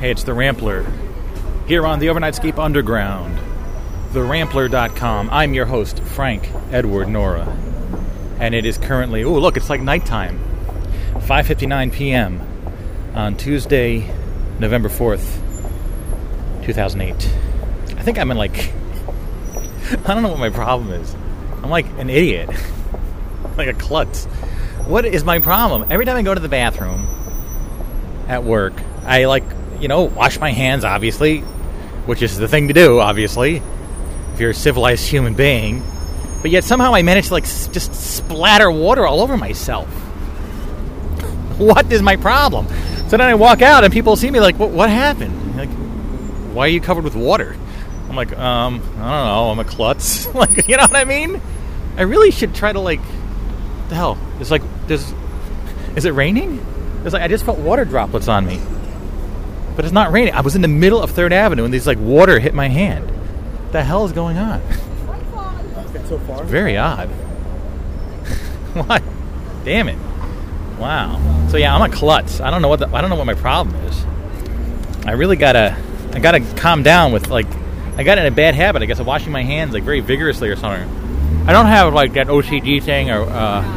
Hey, it's the Rampler. Here on the Overnightscape Underground, therampler.com. I'm your host, Frank Edward Nora. And it is currently, oh look, it's like nighttime. 5:59 p.m. on Tuesday, November 4th, 2008. I think I'm in like, I don't know what my problem is. I'm like an idiot. Like a klutz. What is my problem? Every time I go to the bathroom at work, I wash my hands, obviously, which is the thing to do, obviously, if you're a civilized human being. But yet somehow I manage to just splatter water all over myself. What is my problem? So then I walk out and people see me like, what happened? Like, why are you covered with water? I'm like, I don't know, I'm a klutz. Like, you know what I mean? I really should try to what the hell? Is it raining? I just felt water droplets on me. But it's not raining. I was in the middle of 3rd Avenue and these water hit my hand. What the hell is going on? It's so far. Very odd. What? Damn it. Wow. So yeah, I'm a klutz. I don't know what my problem is. I gotta calm down with I got in a bad habit, I guess, of washing my hands very vigorously or something. I don't have that OCD thing or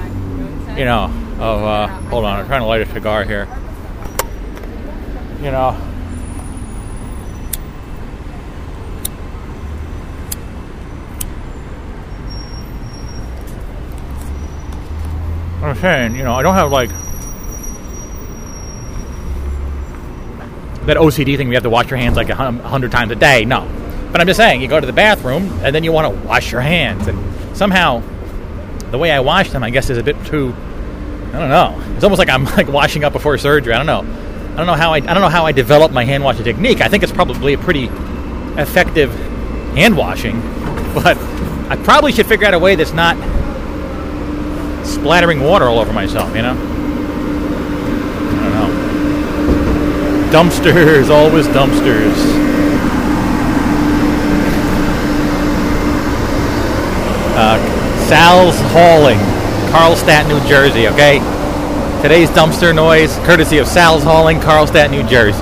hold on, I'm trying to light a cigar here. I'm saying, I don't have that OCD thing. You have to wash your hands 100 times a day. No, but I'm just saying, you go to the bathroom and then you want to wash your hands, and somehow the way I wash them, I guess, is a bit too. I don't know. It's almost like I'm washing up before surgery. I don't know how I developed my hand washing technique. I think it's probably a pretty effective hand washing, but I probably should figure out a way that's not splattering water all over myself, I don't know. Dumpsters, always dumpsters. Sal's Hauling, Carlstadt, New Jersey, okay? Today's dumpster noise, courtesy of Sal's Hauling, Carlstadt, New Jersey.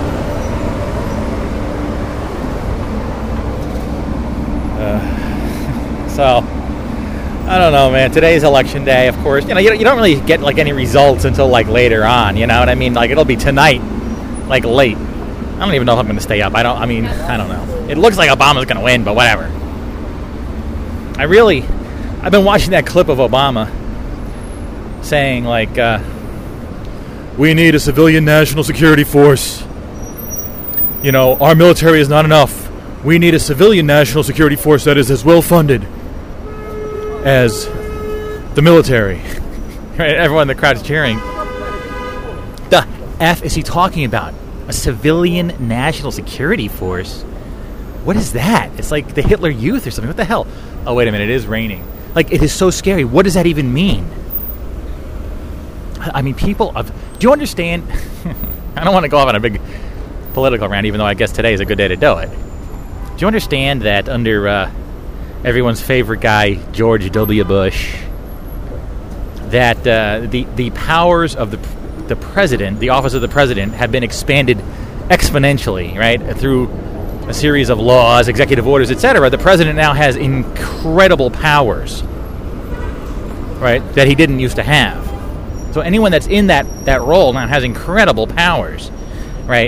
So, I don't know, man. Today's election day, of course. You don't really get any results until later on. You know what I mean? It'll be tonight, late. I don't even know if I'm going to stay up. I don't know. It looks like Obama's going to win, but whatever. I've been watching that clip of Obama saying we need a civilian national security force. Our military is not enough. We need a civilian national security force that is as well funded as the military. Right? Everyone in the crowd is cheering. The F is he talking about? A civilian national security force? What is that? It's like the Hitler Youth or something. What the hell? Oh, wait a minute. It is raining. It is so scary. What does that even mean? I mean, do you understand? I don't want to go off on a big political rant, even though I guess today is a good day to do it. Do you understand that under everyone's favorite guy, George W. Bush, that the powers of the president, the office of the president, have been expanded exponentially, right? Through a series of laws, executive orders, etc. The president now has incredible powers, right, that he didn't used to have. So anyone that's in that role now has incredible powers, right?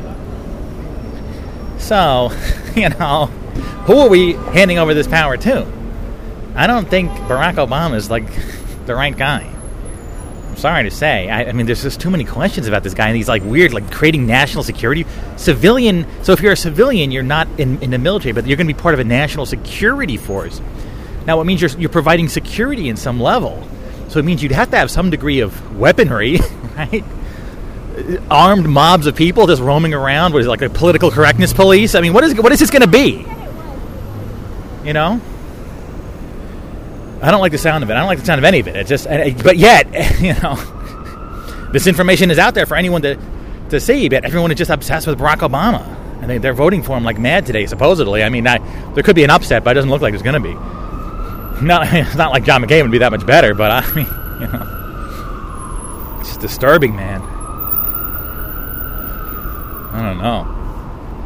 So, who are we handing over this power to? I don't think Barack Obama is the right guy. I'm sorry to say. I mean, there's just too many questions about this guy, and he's weird, creating national security. Civilian. So if you're a civilian, you're not in the military, but you're going to be part of a national security force. Now, it means you're providing security in some level. So it means you'd have to have some degree of weaponry, right? Armed mobs of people just roaming around. What is it, a political correctness police? I mean, what is this going to be? I don't like the sound of it. I don't like the sound of any of it. It's just, but yet, this information is out there for anyone to see. But everyone is just obsessed with Barack Obama, and they're voting for him like mad today, supposedly. I mean, there could be an upset, but it doesn't look like there's going to be. It's not like John McCain would be that much better, but I mean, it's just disturbing, man. I don't know.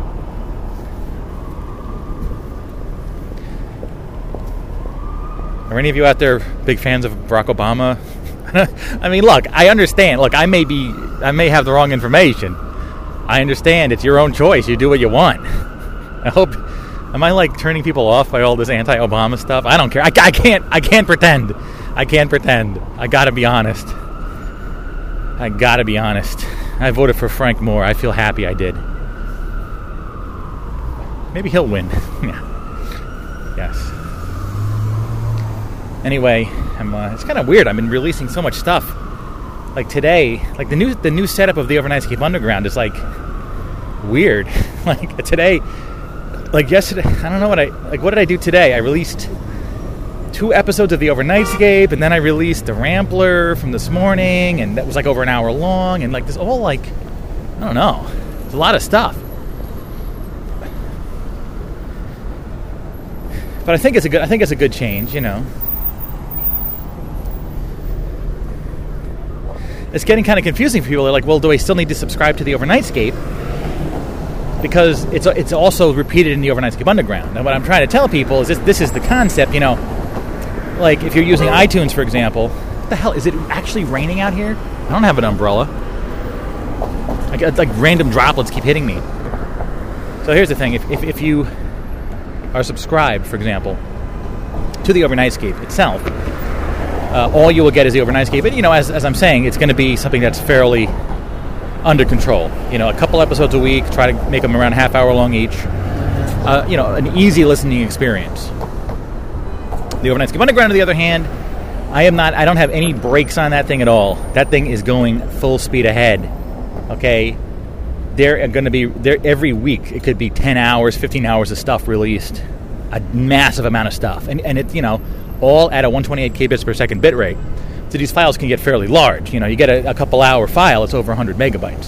Are any of you out there big fans of Barack Obama? I mean, look, I understand. Look, I may have the wrong information. I understand. It's your own choice. You do what you want. Am I like turning people off by all this anti-Obama stuff? I don't care. I can't pretend. I can't pretend. I gotta be honest. I voted for Frank Moore. I feel happy I did. Maybe he'll win. Yeah. Yes. Anyway, it's kind of weird. I've been releasing so much stuff. Like today, like the new setup of the Overnightscape Underground is like weird. Like today, like yesterday, I don't know what did I do today? I released 2 episodes of the Overnightscape, and then I released the Rampler from this morning, and that was like over an hour long, and like this all like, I don't know, it's a lot of stuff. But I think it's a good change, you know. It's getting kind of confusing for people. They're like, well, do I still need to subscribe to the Overnightscape? Because it's also repeated in the Overnightscape Underground. And what I'm trying to tell people is this is the concept, you know. Like, if you're using iTunes, for example, what the hell, is it actually raining out here? I don't have an umbrella. Like random droplets keep hitting me. So here's the thing. If you are subscribed, for example, to the Overnightscape itself, all you will get is the Overnightscape. And, you know, as I'm saying, it's going to be something that's fairly under control. You know, a couple episodes a week, try to make them around a half hour long each. You know, an easy listening experience. The Overnightscape Underground, on the other hand, I don't have any brakes on that thing at all. That thing is going full speed ahead. Okay? There are going to be, every week, it could be 10 hours, 15 hours of stuff released. A massive amount of stuff. And it's, you know, all at a 128 kbits per second bit rate. So these files can get fairly large. You know, you get a couple hour file, it's over 100 megabytes.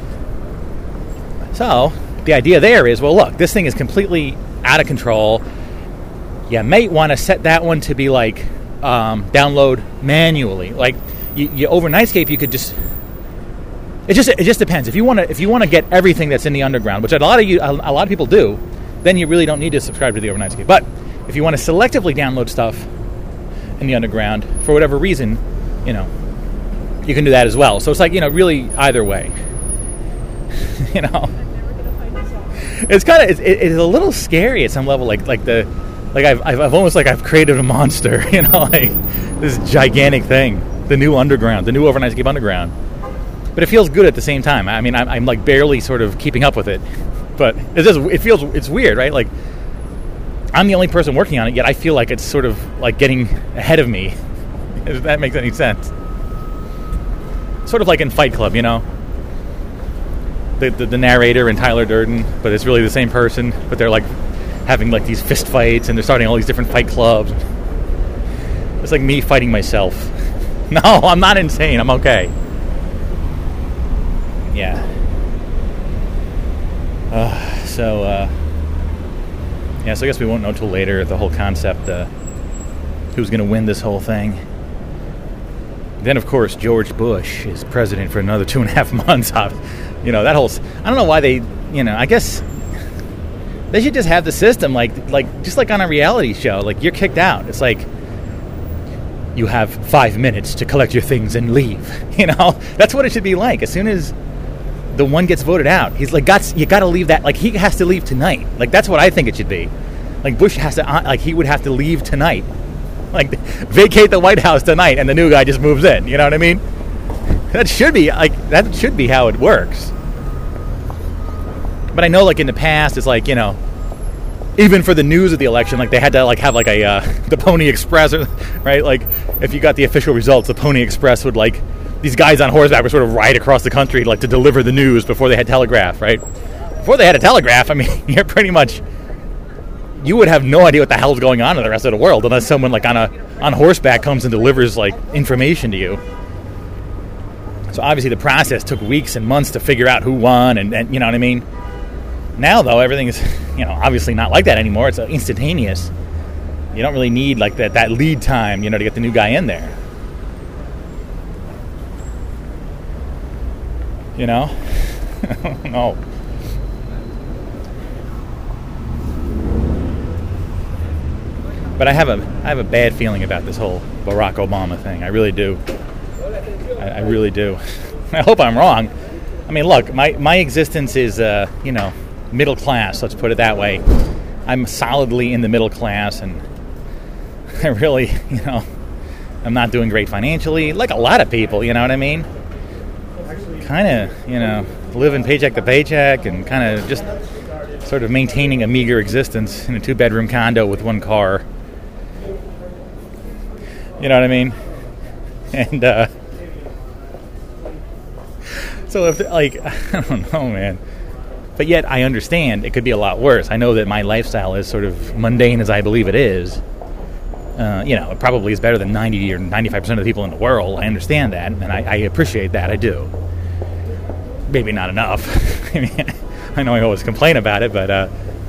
So, the idea there is, well, look, this thing is completely out of control. You might want to set that one to be like download manually. Like you Overnightscape, you could just. It just depends. If you want to get everything that's in the Underground, which a lot of people do, then you really don't need to subscribe to the Overnightscape. But if you want to selectively download stuff in the Underground for whatever reason, you know, you can do that as well. So it's like, you know, really either way. You know, it's kind of it's a little scary at some level. I've almost like I've created a monster. You know, like this gigantic thing, the new Underground, the new Overnightscape Underground. But it feels good at the same time. I mean, I'm like barely sort of keeping up with it, but it's weird, right? Like I'm the only person working on it, yet I feel like it's sort of like getting ahead of me. If that makes any sense. Sort of like in Fight Club, you know, the narrator and Tyler Durden, but it's really the same person, but they're like having like these fist fights and they're starting all these different fight clubs. It's like me fighting myself. No, I'm not insane. I'm okay. Yeah. So I guess we won't know till later the whole concept, who's going to win this whole thing. Then, of course, George Bush is president for another 2.5 months. You know, that whole... I don't know why they... You know, I guess they should just have the system like just like on a reality show. Like, you're kicked out. It's like, you have 5 minutes to collect your things and leave. You know? That's what it should be like. As soon as the one gets voted out, he's like, you got to leave that... Like, he has to leave tonight. Like, that's what I think it should be. Like, Bush has to... Like, he would have to leave tonight. Like, vacate the White House tonight, and the new guy just moves in. You know what I mean? That should be how it works. But I know, like, in the past, it's like, you know, even for the news of the election, like, they had to like have like the Pony Express, right? Like, if you got the official results, the Pony Express would, like, these guys on horseback would sort of ride across the country, like, to deliver the news before they had telegraph, right? Before they had a telegraph, I mean, you're pretty much... You would have no idea what the hell's going on in the rest of the world unless someone like on horseback comes and delivers like information to you. So obviously the process took weeks and months to figure out who won, and you know what I mean. Now though, everything is, you know, obviously not like that anymore. It's instantaneous. You don't really need like that lead time, you know, to get the new guy in there. You know, I don't know. But I have a bad feeling about this whole Barack Obama thing. I really do. I really do. I hope I'm wrong. I mean, look, my existence is, middle class, let's put it that way. I'm solidly in the middle class, and I really, I'm not doing great financially, like a lot of people, you know what I mean? Kind of, living paycheck to paycheck and kind of just sort of maintaining a meager existence in a 2-bedroom condo with 1 car. You know what I mean? And, so if, I don't know, man. But yet I understand it could be a lot worse. I know that my lifestyle is sort of mundane as I believe it is. It probably is better than 90 or 95% of the people in the world. I understand that, and I appreciate that. I do. Maybe not enough. I mean, I know I always complain about it, but,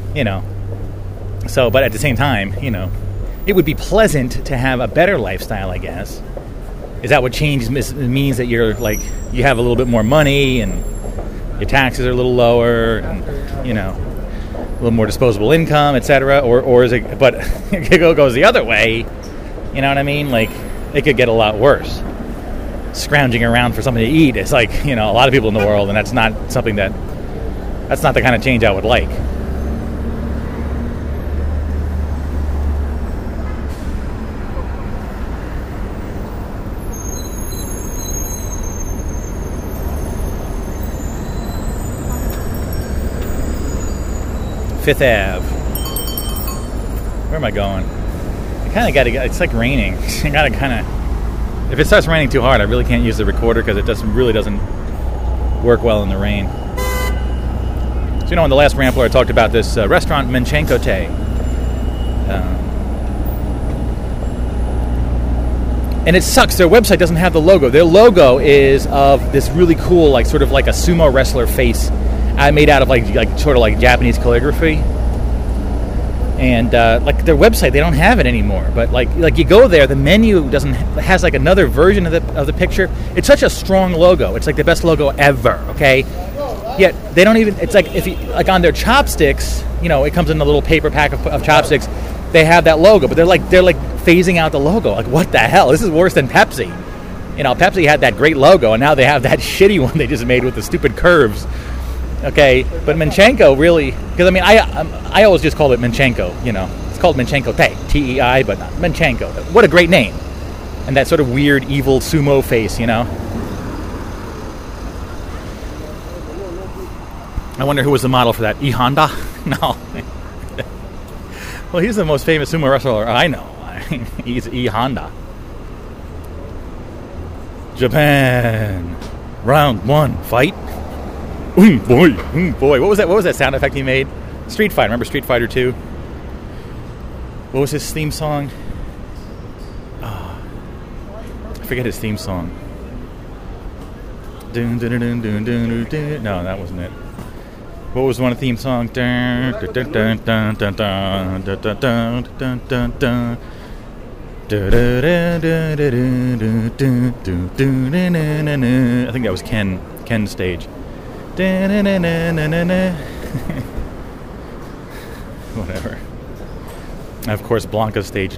So, but at the same time, it would be pleasant to have a better lifestyle, I guess. Is that what change means, that you're you have a little bit more money and your taxes are a little lower and, a little more disposable income, etc. Or is it, but it goes the other way, you know what I mean? It could get a lot worse. Scrounging around for something to eat is a lot of people in the world, and that's not the kind of change I would like. Fifth Ave. Where am I going? I kind of got to get. It's like raining. I got to kind of. If it starts raining too hard, I really can't use the recorder because it really doesn't work well in the rain. So in the last Rambler, I talked about this restaurant Menchenko Tay, and it sucks. Their website doesn't have the logo. Their logo is of this really cool, sort of like a sumo wrestler face. Made out of sort of Japanese calligraphy, and their website, they don't have it anymore. But you go there, the menu has another version of the picture. It's such a strong logo. It's the best logo ever. Okay, yet they don't even. It's if you on their chopsticks, it comes in a little paper pack of chopsticks. They have that logo, but they're phasing out the logo. What the hell? This is worse than Pepsi. Pepsi had that great logo, and now they have that shitty one they just made with the stupid curves. Okay, but Menchenko really, because I always just call it Menchenko, it's called Menchenko Tay, T-E-I, but not Menchenko. What a great name. And that sort of weird, evil sumo face, I wonder who was the model for that, E Honda? No. Well, he's the most famous sumo wrestler I know. He's E Honda. Japan. Round 1, fight. Boy. What was that sound effect he made? Street Fighter. Remember Street Fighter 2? What was his theme song? I forget his theme song. No, that wasn't it. What was one of the theme song? I think that was Ken's stage. Whatever. And of course, Blanca's stage.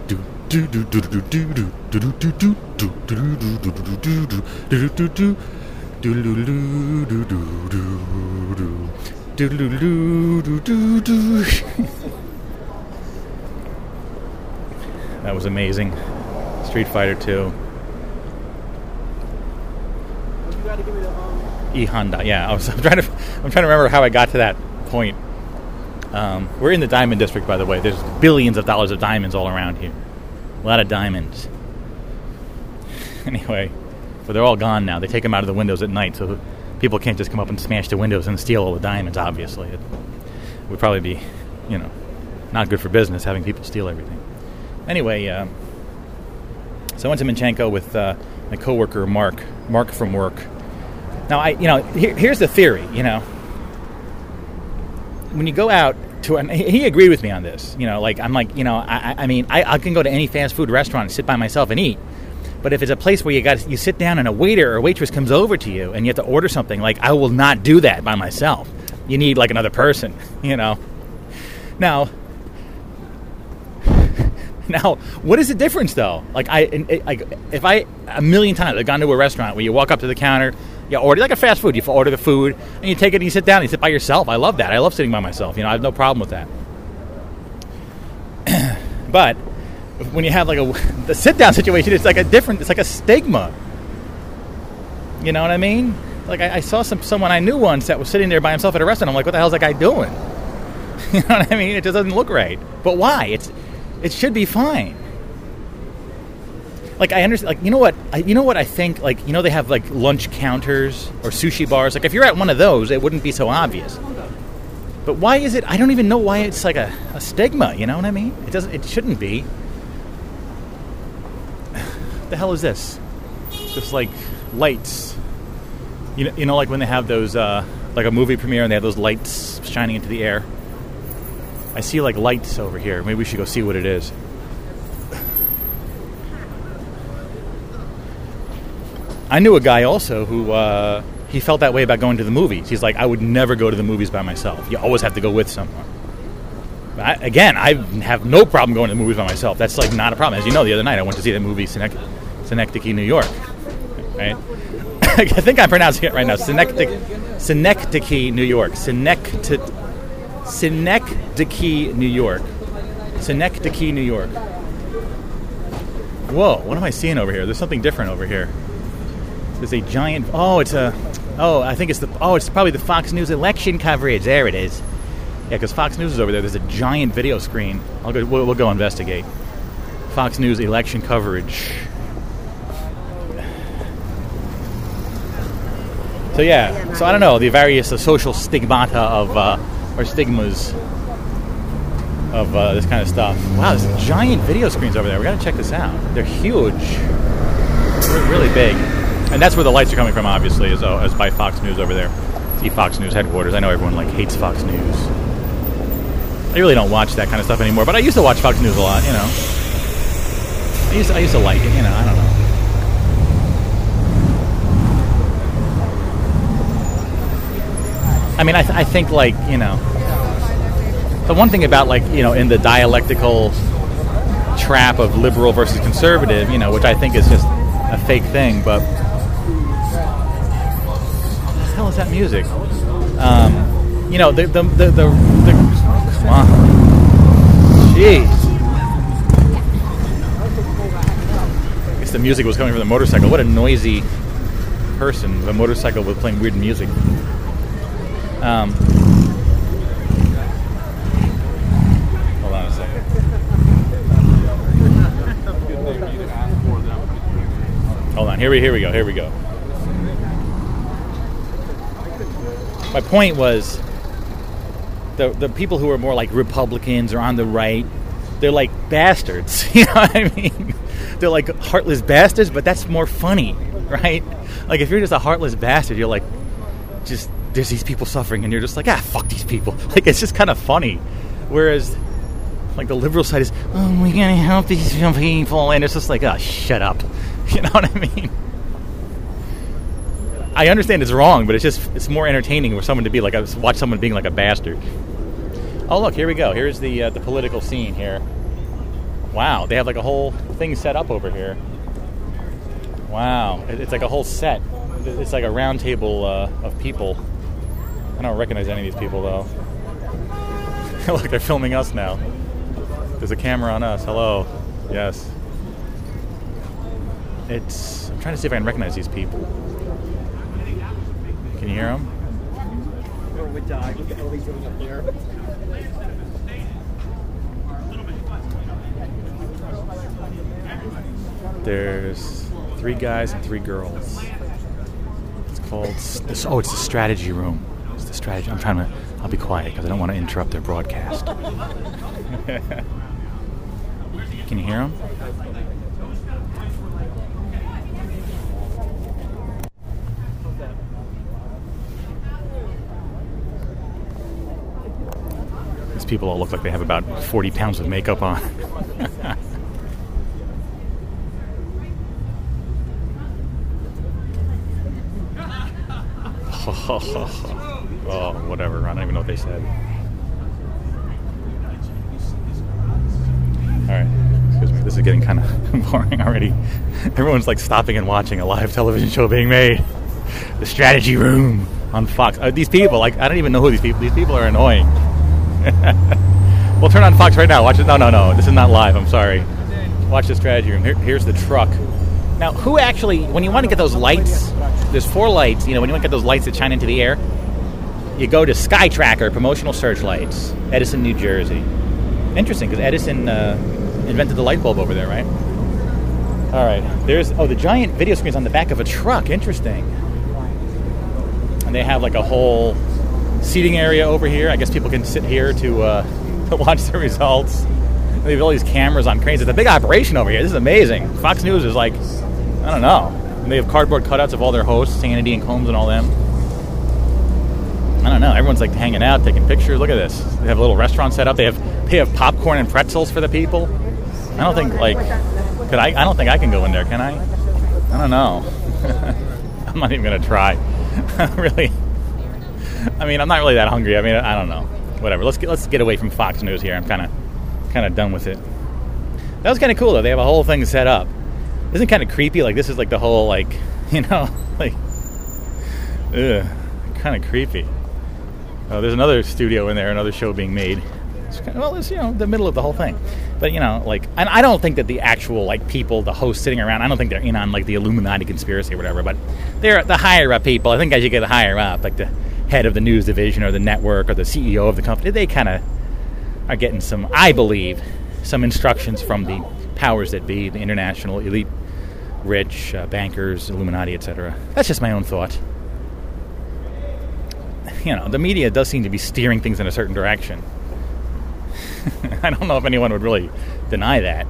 That was amazing. Street Fighter 2. E Honda, yeah. I'm trying to remember how I got to that point. We're in the Diamond District, by the way. There's billions of dollars of diamonds all around here. A lot of diamonds. Anyway, but they're all gone now. They take them out of the windows at night, so people can't just come up and smash the windows and steal all the diamonds. Obviously, it would probably be, not good for business having people steal everything. Anyway, so I went to Menchenko with my coworker Mark from work. Now, here's the theory, when you go out to, and he agreed with me on this, I can go to any fast food restaurant and sit by myself and eat. But if it's a place where you sit down and a waiter or waitress comes over to you and you have to order something, I will not do that by myself. You need another person, Now, Now, what is the difference, though? Like, if I, a million times, I've gone to a restaurant where you walk up to the counter, you order, like a fast food, you order the food, and you take it and you sit down and you sit by yourself. I love that. I love sitting by myself. I have no problem with that. But when you have, like, the sit-down situation, it's like it's like a stigma. You know what I mean? Like, I saw someone I knew once that was sitting there by himself at a restaurant. I'm like, what the hell is that guy doing? You know what I mean? It just doesn't look right. But why? It should be fine. Like, I understand. Like, you know what I think? Like, they have like lunch counters or sushi bars. Like, if you're at one of those, it wouldn't be so obvious. But why is it? I don't even know why it's like a stigma. You know what I mean? It shouldn't be. The hell is this? Just like lights. You know, like when they have those, like a movie premiere and they have those lights shining into the air. I see like lights over here. Maybe we should go see what it is. I knew a guy also who, he felt that way about going to the movies. He's like, I would never go to the movies by myself. You always have to go with someone. I have no problem going to the movies by myself. That's like not a problem. As you know, the other night I went to see the movie Synecdoche, New York. Right? I think I'm pronouncing it right now. Synecdoche, New York. Synecdoche, New York. Synecdoche, New York. Whoa, what am I seeing over here? There's something different over here. There's a giant... it's probably the Fox News election coverage. There it is. Yeah, because Fox News is over there. There's a giant video screen. We'll go investigate. Fox News election coverage. So yeah, I don't know, the various social stigmata or stigmas of this kind of stuff. Wow, there's giant video screens over there. We got to check this out. They're huge. They're really big. And that's where the lights are coming from, obviously, as by Fox News over there. See Fox News headquarters. I know everyone hates Fox News. I really don't watch that kind of stuff anymore, but I used to watch Fox News a lot, I used to like it, I don't know. I mean, I think, the one thing about, in the dialectical trap of liberal versus conservative, which I think is just a fake thing, but what the hell is that music? Come on. Jeez. I guess the music was coming from the motorcycle. What a noisy person with a motorcycle with playing weird music. Hold on a second. Hold on. Here we go. My point was the people who are more like Republicans or on the right, they're like bastards. You know what I mean? They're like heartless bastards, but that's more funny, right? Like if you're just a heartless bastard, you're like, just there's these people suffering, and you're just like, fuck these people. Like it's just kind of funny. Whereas, like the liberal side is, oh, we gotta help these people, and it's just like, shut up. You know what I mean? I understand it's wrong, but it's more entertaining for someone to be like, watch someone being like a bastard. Oh look, here we go. Here's the political scene here. Wow, they have like a whole thing set up over here. Wow, it's like a whole set. It's like a round table of people. I don't recognize any of these people though. Look, they're filming us now. There's a camera on us. Hello. Yes. I'm trying to see if I can recognize these people. Can you hear them? What the hell are we doing up here? There's 3 guys and 3 girls. It's called... it's the strategy room. It's the strategy... I'll be quiet because I don't want to interrupt their broadcast. Can you hear them? These people all look like they have about 40 pounds of makeup on. Oh, whatever. I don't even know what they said. Alright. Excuse this is getting kind of boring already. Everyone's like stopping and watching a live television show being made. The Strategy Room on Fox. These people, like, I don't even know who these people. These people are annoying. We'll turn on Fox right now. Watch it. No. This is not live. I'm sorry. Watch the Strategy Room. Here's the truck. Now, who actually, when you want to get those lights, there's 4 lights. You know, when you want to get those lights that shine into the air, you go to Sky Tracker Promotional Searchlights, Edison, New Jersey. Interesting, because Edison invented the light bulb over there, right? All right. There's the giant video screen's on the back of a truck. Interesting. And they have like a whole seating area over here. I guess people can sit here to watch the results. They have all these cameras on cranes. It's a big operation over here. This is amazing. Fox News is like, I don't know. And they have cardboard cutouts of all their hosts, Hannity and Combs and all them. I don't know. Everyone's like hanging out, taking pictures. Look at this. They have a little restaurant set up. They have popcorn and pretzels for the people. I don't think I don't think I can go in there, can I? I don't know. I'm not even gonna try. Really. I mean, I'm not really that hungry. I mean, I don't know. Whatever. Let's get away from Fox News here. I'm kind of done with it. That was kind of cool though. They have a whole thing set up. Isn't it kind of creepy? Like this is like the whole like, you know, like, kind of creepy. Oh, there's another studio in there, another show being made. It's kind of, it's, you know, the middle of the whole thing. But, you know, like, and I don't think that the actual, like, people, the hosts sitting around, I don't think they're in on, like, the Illuminati conspiracy or whatever, but they're the higher-up people. I think as you get higher up, like the head of the news division or the network or the CEO of the company, they kind of are getting some, I believe, some instructions from the powers that be, the international elite, rich, bankers, Illuminati, etc. That's just my own thought. You know, the media does seem to be steering things in a certain direction. I don't know if anyone would really deny that.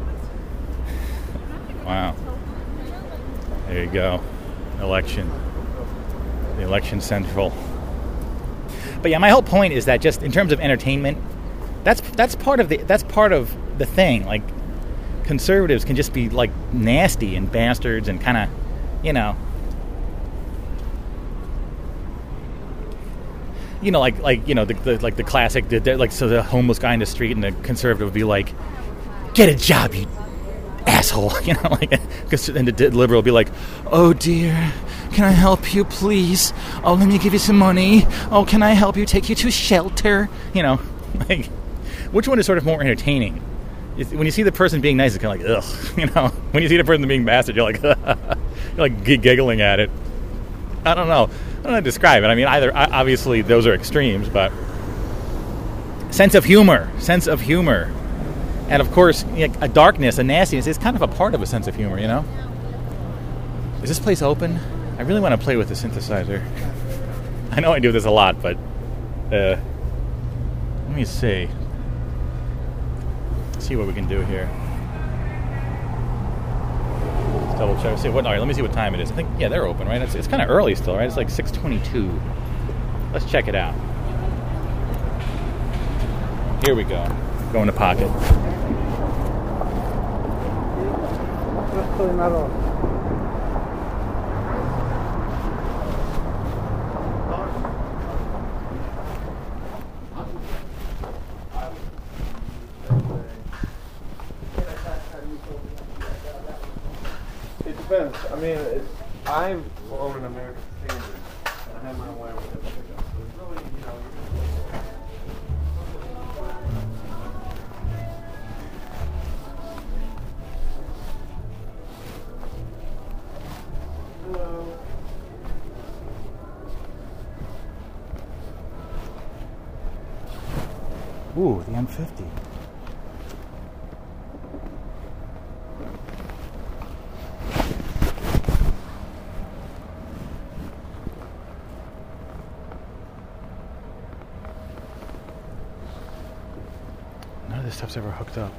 Wow. There you go. Election. The Election Central. But yeah, my whole point is that just in terms of entertainment, that's part of the thing. Like, conservatives can just be like nasty and bastards and kind of, you know, like you know, the classic, so the homeless guy in the street and the conservative would be like, "Get a job, you asshole," you know, like, and the liberal would be like, "Oh dear, can I help you, please? Oh, let me give you some money. Oh, can I help you? Take you to a shelter?" You know, like, which one is sort of more entertaining? When you see the person being nice, it's kind of like, ugh, you know. When you see the person being bastard, you're like, you're like giggling at it. I don't know. I don't know how to describe it. I mean, either obviously those are extremes, but sense of humor, and of course, you know, a darkness, a nastiness is kind of a part of a sense of humor. You know, is this place open? I really want to play with the synthesizer. I know I do this a lot, but let me see. Let's see what we can do here. Double check. See what? All right, let me see what time it is. I think they're open, right? It's kind of early still, right? It's like 6:22. Let's check it out. Here we go. Go in the pocket. It depends. I mean, I'm following an American standard, and I have my way with it. So it's really, you know. Ooh, the M50. None of this stuff's ever hooked up.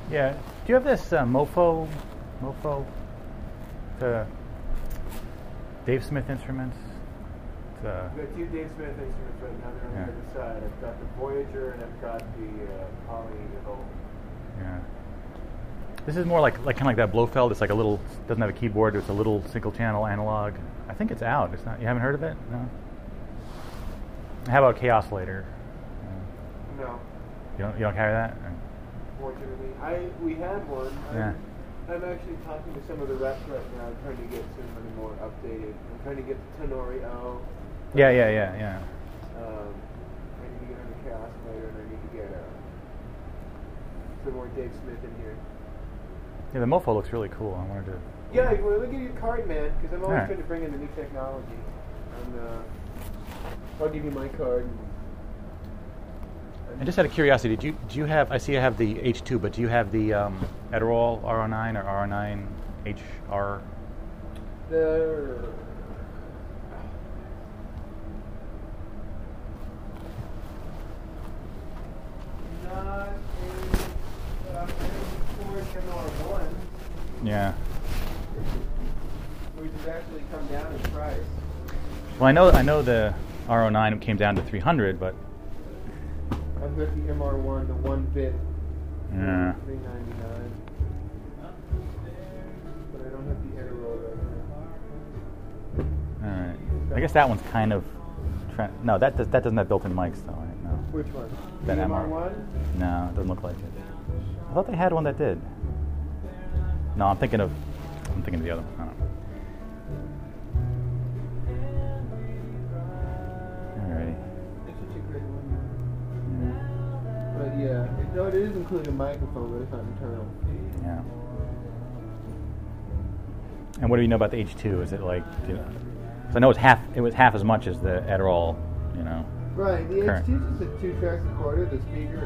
Yeah. Do you have this Mofo? The Dave Smith instruments? I've got two Dave Smith instruments right now. They're on the other side. I've got the Voyager and I've got the Poly Evo. Yeah. This is more like kind of like that Blofeld. It's like a little, doesn't have a keyboard. It's a little single channel analog. I think it's out. It's not. You haven't heard of it? No. How about Chaos Later? No. You don't carry that? Fortunately, we had one. Yeah. I'm actually talking to some of the reps right now, trying to get somebody more updated. I'm trying to get the Tenorio. Yeah. I need to get on the Chaos Later, and I need to get some more Dave Smith in here. Yeah, the Mofo looks really cool. I wanted to. Yeah, well, let me give you a card, man, because I'm always Alright. trying to bring in the new technology. And I'll give you my card. And just out of curiosity, do you have? I see you have the H2, but do you have the Edirol RO9 or RO9 HR? Not a Ford MR1, Yeah. which has actually come down in price. Well, I know the RO9 came down to 300, but I've got the MR1, the 1-bit, yeah. $399. But I don't have the Edirol right now. All right. I guess that one's kind of. No, that doesn't have built-in mics though. Right? No. Which one? That the MR1? MR1? No, it doesn't look like it. I thought they had one that did. No, I'm thinking of the other one. I don't know. Alrighty. It's such a great one. But yeah, it is including a microphone, but it's not internal. Yeah. And what do you know about the H2? Is it like, because I know it was half as much as the Edirol, you know. Right, the current. H2 is just a 2-track recorder. The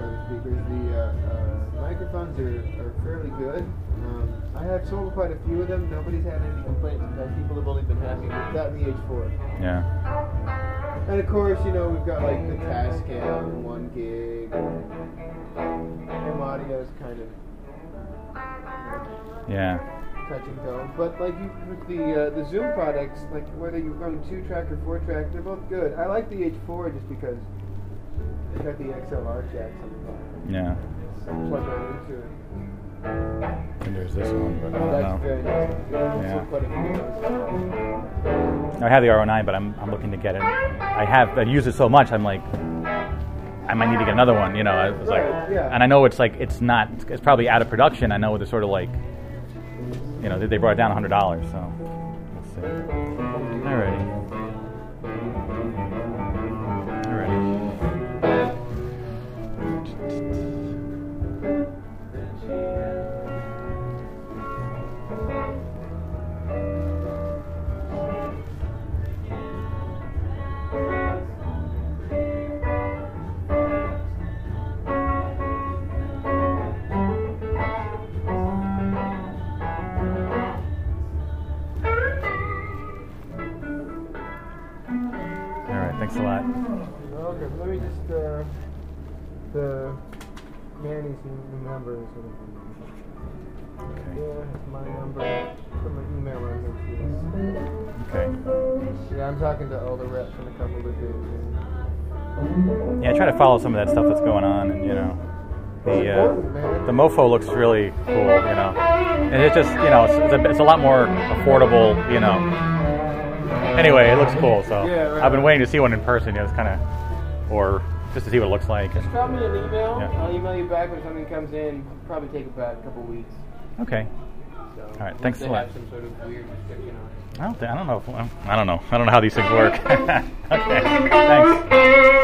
microphones are fairly good. I have sold quite a few of them. Nobody's had any complaints. In fact, people have only been happy with that and the H4. Yeah. And of course, we've got like the Tascam, 1 gig. Home audio's kind of Yeah. touch and go. But like with the Zoom products, like whether you're going 2-track or 4-track, they're both good. I like the H4 just because it's got the XLR jacks on the bottom. Yeah. Plug right into it. And there's this one, but I don't That's know. very nice. Yeah. So quite a few of those. I have the RO9, but I'm looking to get it. I use it so much. I'm like, I might need to get another one. You know, I was like, Right, yeah. and I know it's like it's probably out of production. I know they're sort of like, you know, they brought it down $100. So let's see. Alrighty. Thanks a lot. Okay, let me just the Manny's number is Okay. yeah, it's my number. Put my email on here. Okay. Yeah, I'm talking to all the reps in a couple of days. Yeah, I try to follow some of that stuff that's going on, and you know, the Mofo looks really cool, you know, and it just, you know, it's a lot more affordable, you know. Anyway, it looks cool, so Yeah, right. I've been waiting to see one in person. You know, it's kind of, or just to see what it looks like. Just drop me an email. Yeah. I'll email you back when something comes in. It'll probably take about a couple weeks. Okay. So, All right, thanks they a lot. have some sort of weird restriction on it. I don't know. I don't know how these things work. Okay. Thanks.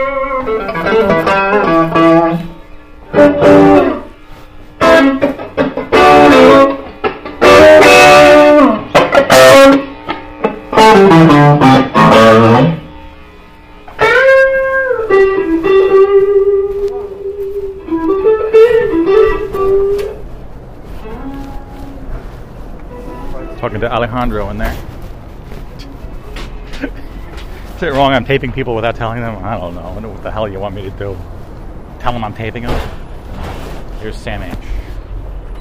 Talking to Alejandro in there. Is it wrong I'm taping people without telling them? I don't know. I wonder what the hell you want me to do. Tell them I'm taping them? Here's Sam Ash.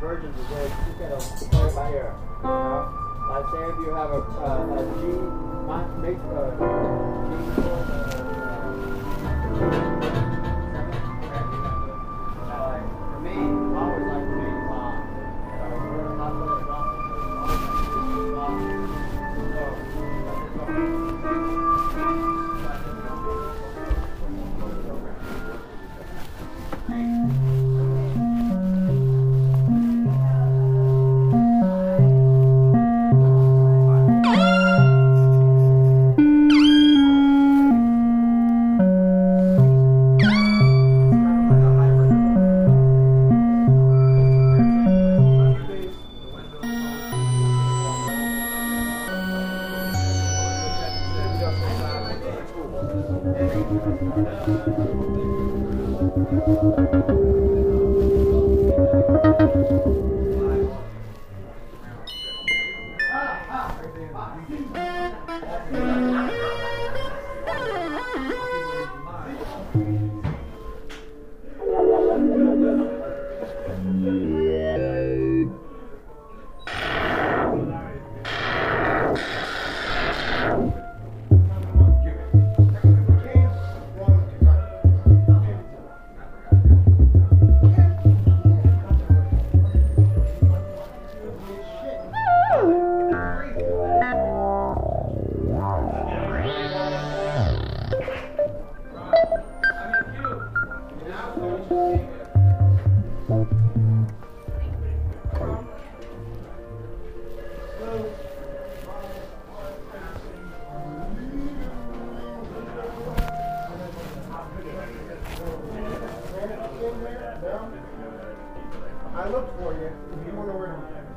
versions of this, you gotta play it by ear. You know? Like say if you have a G mix for me, I always like to make I looked for you. You were nowhere.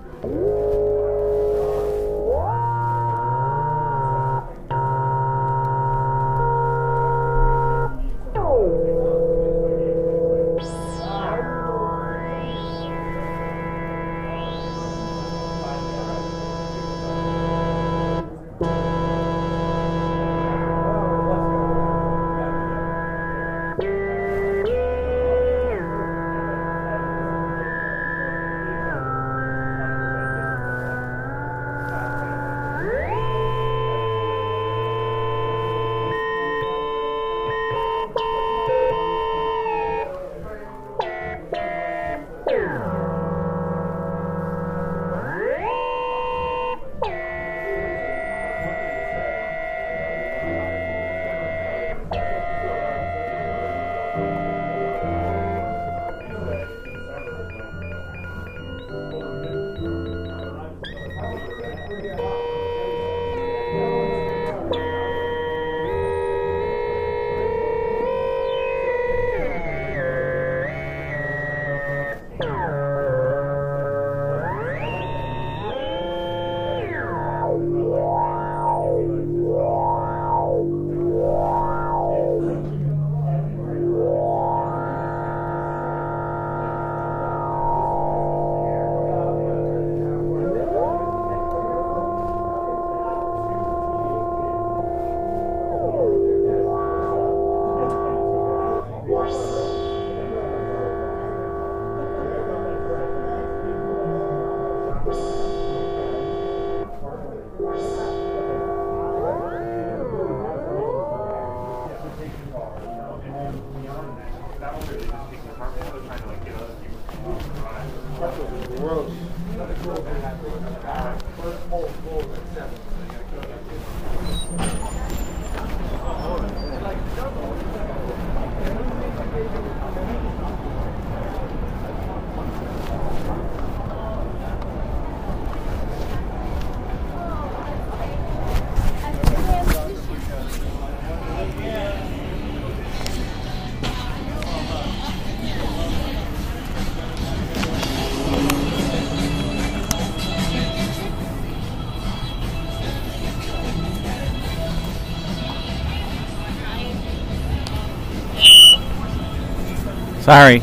Sorry.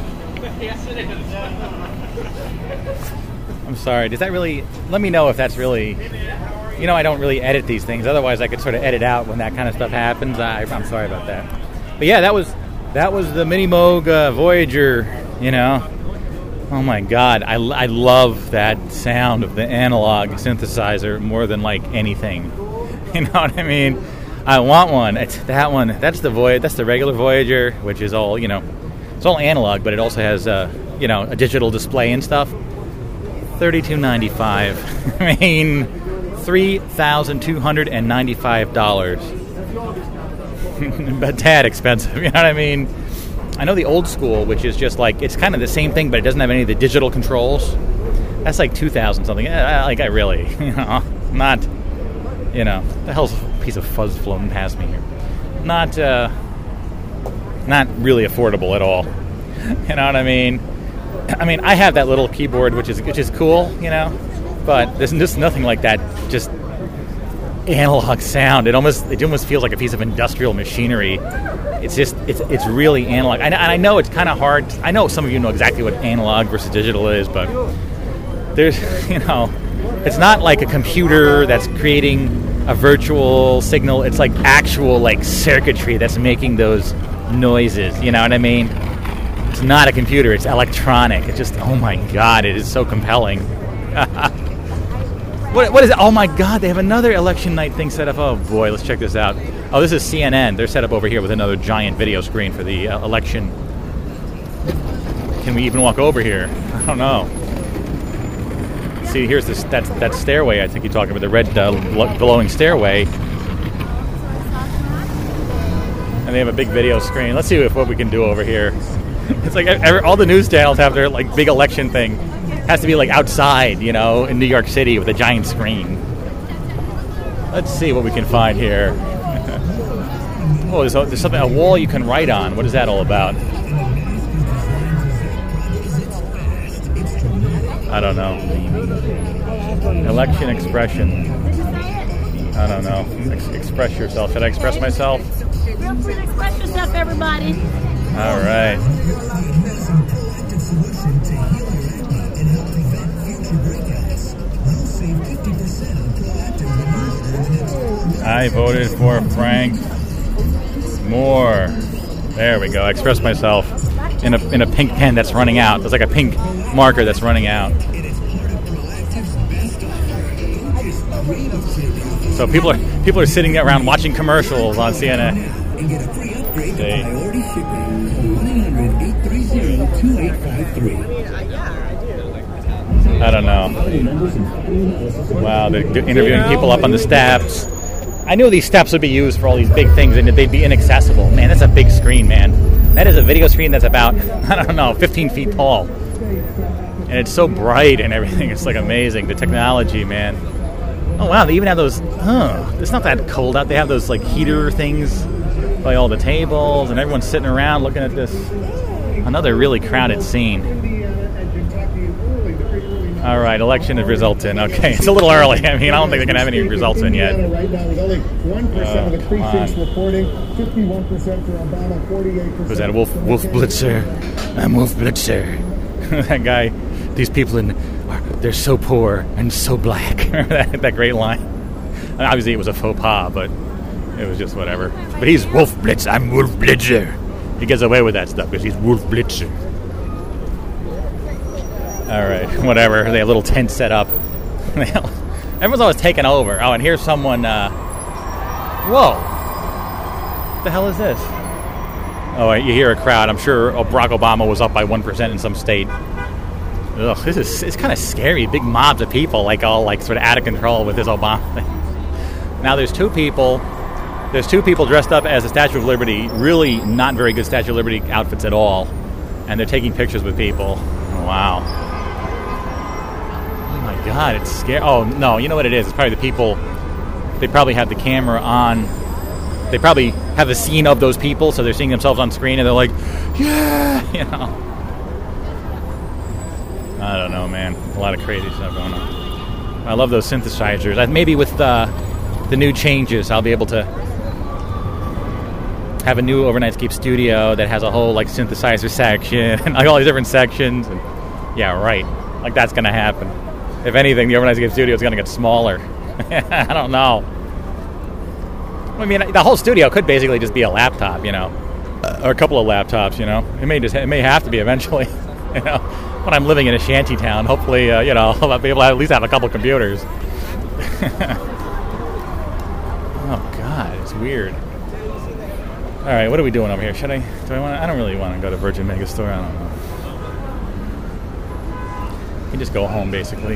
I'm sorry. Does that really... Let me know if that's really... You know, I don't really edit these things. Otherwise, I could sort of edit out when that kind of stuff happens. I'm sorry about that. But yeah, that was the Mini Moog Voyager, you know. Oh my God, I love that sound of the analog synthesizer more than like anything. You know what I mean? I want one. It's that one. That's the regular Voyager, which is all, you know, it's all analog, but it also has you know, a digital display and stuff. $32.95. I mean, $3,295. But tad expensive, you know what I mean? I know the old school, which is just like, it's kind of the same thing, but it doesn't have any of the digital controls. That's like $2,000 something. Like, I really, you know, not, you know, the hell's a piece of fuzz floating past me here? Not really affordable at all. You know what I mean? I mean, I have that little keyboard, which is cool, you know, but there's just nothing like that. Just analog sound. It almost feels like a piece of industrial machinery. It's just it's really analog. And I know it's kind of hard. I know some of you know exactly what analog versus digital is, but there's, you know, it's not like a computer that's creating a virtual signal. It's like actual like circuitry that's making those noises. You know what I mean? It's not a computer. It's electronic. It's just, oh my God, it is so compelling. What is it? Oh my God, they have another election night thing set up. Oh boy, let's check this out. Oh, this is CNN. They're set up over here with another giant video screen for the election. Can we even walk over here? I don't know. See, here's this that stairway. I think you're talking about, the red glowing stairway. And they have a big video screen. Let's see what we can do over here. It's like all the news channels have their like big election thing. It has to be like outside, you know, in New York City with a giant screen. Let's see what we can find here. Oh, there's something, a wall you can write on. What is that all about? I don't know. Election expression. I don't know. Express yourself. Should I express myself? Feel free to express yourself, everybody. All right. I voted for Frank Moore. There we go. I express myself in a pink pen that's running out. There's like a pink marker that's running out. So people are sitting around watching commercials on CNN. I don't know. Wow, they're interviewing people up on the steps. I knew these steps would be used for all these big things and that they'd be inaccessible. Man, that's a big screen, man. That is a video screen that's about, I don't know, 15 feet tall. And it's so bright and everything. It's like amazing. The technology, man. Oh, wow, they even have those, it's not that cold out. They have those like heater things by all the tables, and everyone's sitting around looking at this. Another really crowded scene. All right, election results in. Okay, it's a little early. I mean, I don't think they're going to have any results in yet. Right now, with only 1% of the precincts reporting, 51% for Obama, 48%. Was that Wolf Blitzer? I'm Wolf Blitzer. That guy, these people they're so poor and so black. that great line. And obviously, it was a faux pas, but it was just whatever. But he's Wolf Blitzer. I'm Wolf Blitzer. He gets away with that stuff because he's Wolf Blitzer. All right, whatever. They have a little tent set up. Everyone's always taking over. Oh, and here's someone. Whoa! What the hell is this? Oh, you hear a crowd. I'm sure Barack Obama was up by 1% in some state. Ugh, it's kind of scary. Big mobs of people, like all like sort of out of control with this Obama thing. Now there's two people. There's two people dressed up as the Statue of Liberty. Really not very good Statue of Liberty outfits at all, and they're taking pictures with people. Oh, wow. God, it's scary. Oh, no, you know what it is? It's probably the people. They probably have the camera on. They probably have a scene of those people, so they're seeing themselves on screen, and they're like, yeah, you know. I don't know, man. A lot of crazy stuff going on. I love those synthesizers. Maybe with the new changes, I'll be able to have a new Overnightscape studio that has a whole, like, synthesizer section, and like all these different sections. And, yeah, right. Like, that's going to happen. If anything, the Overnightscape studio is going to get smaller. I don't know. I mean, the whole studio could basically just be a laptop, you know, or a couple of laptops, you know. It may have to be eventually, you know. when I'm living in a shanty town. Hopefully, I'll be able to at least have a couple computers. Oh God, it's weird. All right, what are we doing over here? I don't really want to go to Virgin Megastore. I don't know. We can just go home, basically.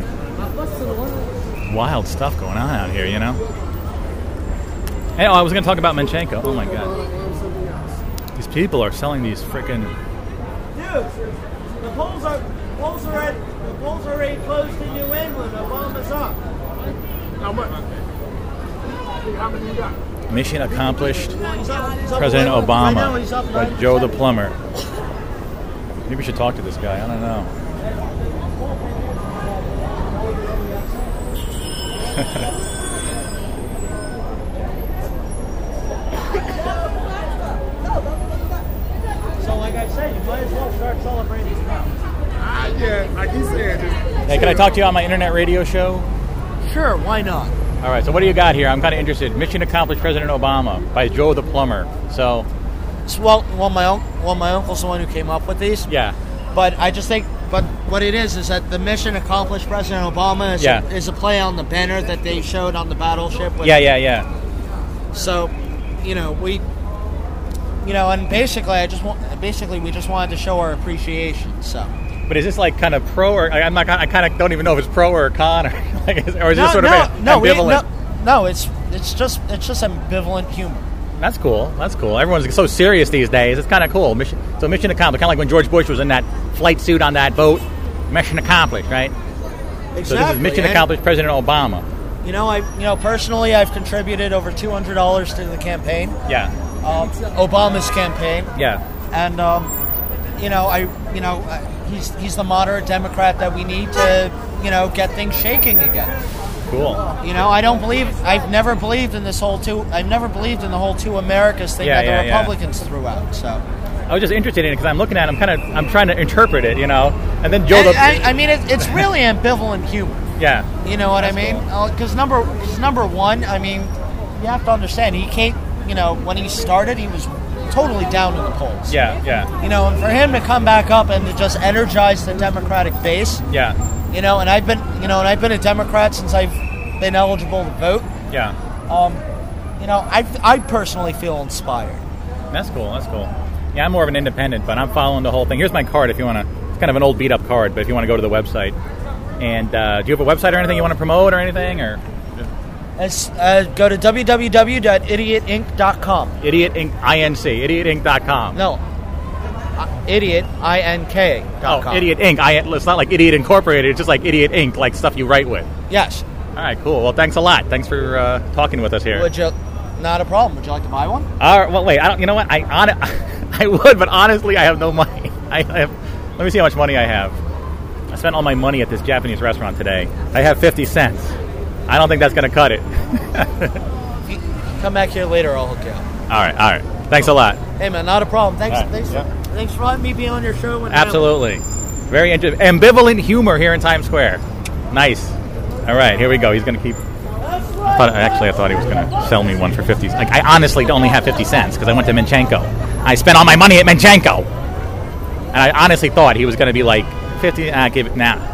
Wild stuff going on out here, you know? Hey, I was going to talk about Manchenko. Oh, my God. These people are selling these freaking... Dude, the polls are already closed in New England. Obama's up. How much? How many you got? Mission accomplished. He's up President 11. Obama Right now he's up by 9%. Joe the Plumber. Maybe we should talk to this guy. I don't know. So, like I said, you might as well start celebrating now. Yeah, like he said. Hey, can I talk to you on my internet radio show? Sure, why not? All right, so what do you got here? I'm kind of interested. Mission accomplished, President Obama by Joe the Plumber. So, Well, my uncle's the one who came up with these. yeah. But I just think, what it is that the mission accomplished President Obama is a play on the banner that they showed on the battleship. Yeah. So, and basically we just wanted to show our appreciation. So. But is this like kind of pro or I kind of don't even know if it's pro or con or is this sort of ambivalent? It's just ambivalent humor. That's cool. Everyone's so serious these days. It's kind of cool. Mission accomplished. Kind of like when George Bush was in that flight suit on that boat. Mission accomplished, right? Exactly. So this is mission accomplished, President Obama. Personally, I've contributed over $200 to the campaign. Yeah. Obama's campaign. Yeah. And he's the moderate Democrat that we need to get things shaking again. Cool. I've never believed in the whole two Americas thing that the Republicans threw out. So I was just interested in it because I'm looking at it, I'm trying to interpret it, and then Joe. It's really ambivalent humor. Yeah. You know what I mean? Because number one, you have to understand he came. When he started, he was totally down in the polls. Yeah. And for him to come back up and to just energize the Democratic base. Yeah. And I've been a Democrat since I've been eligible to vote. Yeah. I personally feel inspired. That's cool. Yeah, I'm more of an independent, but I'm following the whole thing. Here's my card if you want to. It's kind of an old beat-up card, but if you want to go to the website. And do you have a website or anything you want to promote or anything? Or go to www.idiotinc.com. idiotinc.com. No. IdiotInc.com. Oh, Idiot Inc. It's not like Idiot Incorporated. It's just like Idiot Inc., like stuff you write with. Yes. All right, cool. Well, thanks a lot. Thanks for talking with us here. Not a problem. Would you like to buy one? All right, well, wait. I don't. You know what? I would, but honestly, I have no money. Let me see how much money I have. I spent all my money at this Japanese restaurant today. I have 50 cents. I don't think that's going to cut it. If you come back here later, I'll hook you up. All right. Thanks a lot. Hey, man, not a problem. Thanks. Right. Thanks for letting me be on your show. Absolutely. Very interesting. Ambivalent humor here in Times Square. Nice. All right, here we go. He's going to keep... I thought he was going to sell me one for 50 cents. Like, I honestly only have 50 cents because I went to Manchenko. I spent all my money at Manchenko. And I honestly thought he was going to be like 50... give it now.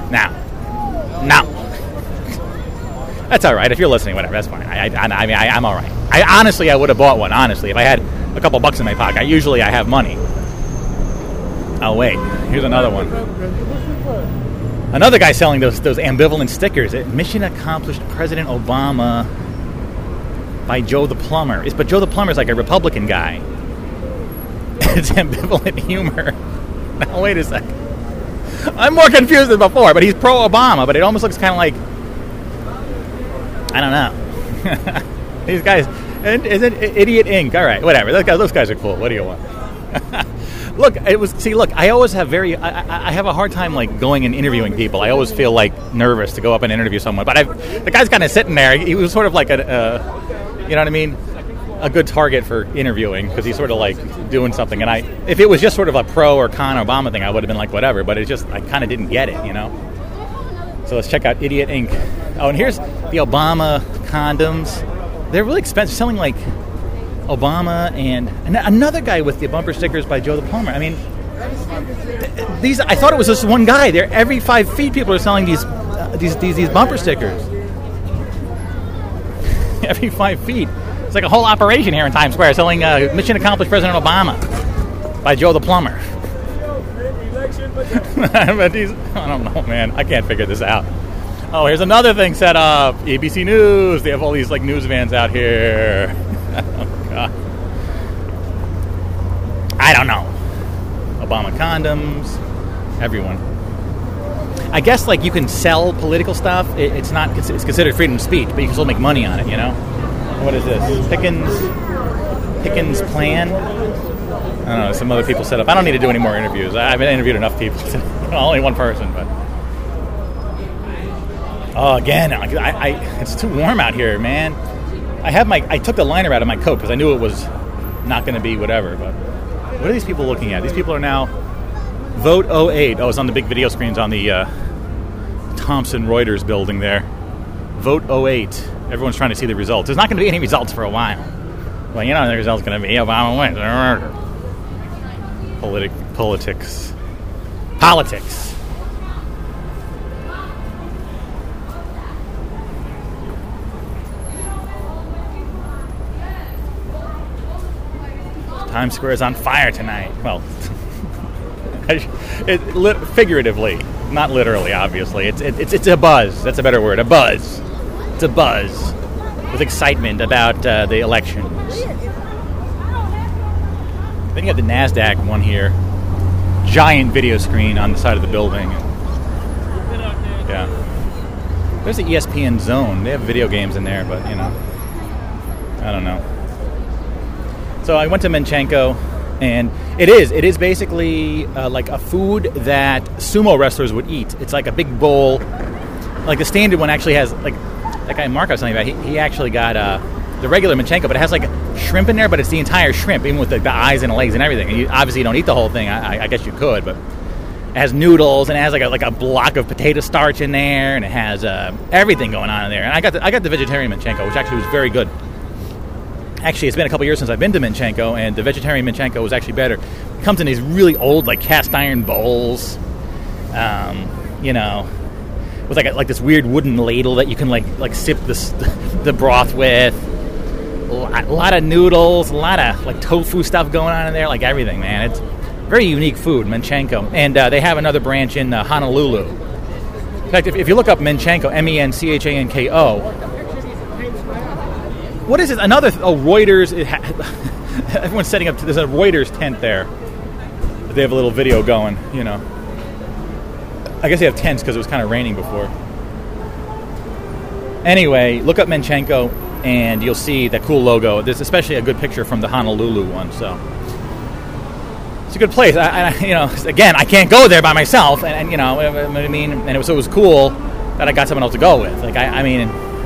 That's all right. If you're listening, whatever. That's fine. I'm all right. I would have bought one, honestly. If I had a couple bucks in my pocket. Usually I have money. Oh, wait. Here's another one. Another guy selling those ambivalent stickers. Mission accomplished, President Obama by Joe the Plumber. But Joe the Plumber is like a Republican guy. It's ambivalent humor. Now, wait a second. I'm more confused than before, but he's pro-Obama, but it almost looks kind of like... I don't know. These guys... Is it Idiot Inc.? All right, whatever. Those guys are cool. What do you want? Look, I always have I have a hard time like going and interviewing people. I always feel like nervous to go up and interview someone. But the guy's kind of sitting there. He was sort of like you know what I mean? A good target for interviewing because he's sort of like doing something. And if it was just sort of a pro or con Obama thing, I would have been like whatever. But I kind of didn't get it, you know? So let's check out Idiot Inc. Oh, and here's the Obama condoms. They're really expensive, selling like Obama and another guy with the bumper stickers by Joe the Plumber. I mean, These, I thought it was just one guy. There, every 5 feet, people are selling these bumper stickers. Every 5 feet, it's like a whole operation here in Times Square selling "Mission Accomplished, President Obama" by Joe the Plumber. But these, I don't know, man. I can't figure this out. Oh, here's another thing set up. ABC News. They have all these like news vans out here. Oh, God. I don't know. Obama condoms. Everyone. I guess like you can sell political stuff. It's considered freedom of speech, but you can still make money on it. You know. What is this? Pickens Plan. I don't know. Some other people set up. I don't need to do any more interviews. I've interviewed enough people. Only one person, but. Oh, again, it's too warm out here, man. I took the liner out of my coat because I knew it was not going to be whatever. But what are these people looking at? These people are now Vote 08. Oh, it's on the big video screens on the Thomson Reuters building there. Vote 08. Everyone's trying to see the results. There's not going to be any results for a while. Well, you know the result's going to be Obama wins. Politics. Times Square is on fire tonight. Well, figuratively, not literally, obviously. It's a buzz. That's a better word. A buzz. It's a buzz with excitement about the elections. Then you have the NASDAQ one here. Giant video screen on the side of the building. Yeah. There's the ESPN Zone. They have video games in there, but, you know, I don't know. So I went to Menchenko, and it is basically like a food that sumo wrestlers would eat. It's like a big bowl. Like the standard one actually has, like, that guy Mark I was telling you about, he actually got the regular Menchenko, but it has like shrimp in there, but it's the entire shrimp, even with the eyes and the legs and everything. And you obviously don't eat the whole thing. I guess you could, but it has noodles, and it has like a block of potato starch in there, and it has everything going on in there. And I got the vegetarian Menchenko, which actually was very good. Actually, it's been a couple years since I've been to Menchenko, and the vegetarian Menchenko was actually better. It comes in these really old, like, cast iron bowls, you know, with like this weird wooden ladle that you can like sip the broth with. A lot of noodles, a lot of like tofu stuff going on in there, like everything, man. It's very unique food, Menchenko, and they have another branch in Honolulu. In fact, if you look up Menchenko, Menchanko. What is it? Reuters. Everyone's setting up. There's a Reuters tent there. They have a little video going, you know. I guess they have tents because it was kind of raining before. Anyway, look up Menchenko, and you'll see that cool logo. There's especially a good picture from the Honolulu one, so it's a good place. Again, I can't go there by myself, and you know, I mean, and it was cool that I got someone else to go with. Like, I mean.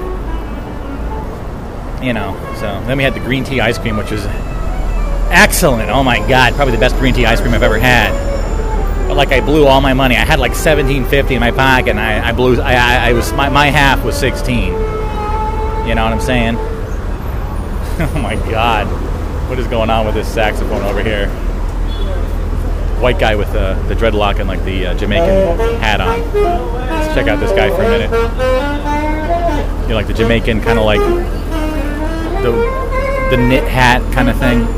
You know, so then we had the green tea ice cream, which was excellent. Oh my God, probably the best green tea ice cream I've ever had. But like, I blew all my money. I had like $17.50 in my pocket, and I blew. My half was $16. You know what I'm saying? Oh my God, what is going on with this saxophone over here? White guy with the dreadlock and like the Jamaican hat on. Let's check out this guy for a minute. You know, like the Jamaican kind of like. The knit hat kind of thing.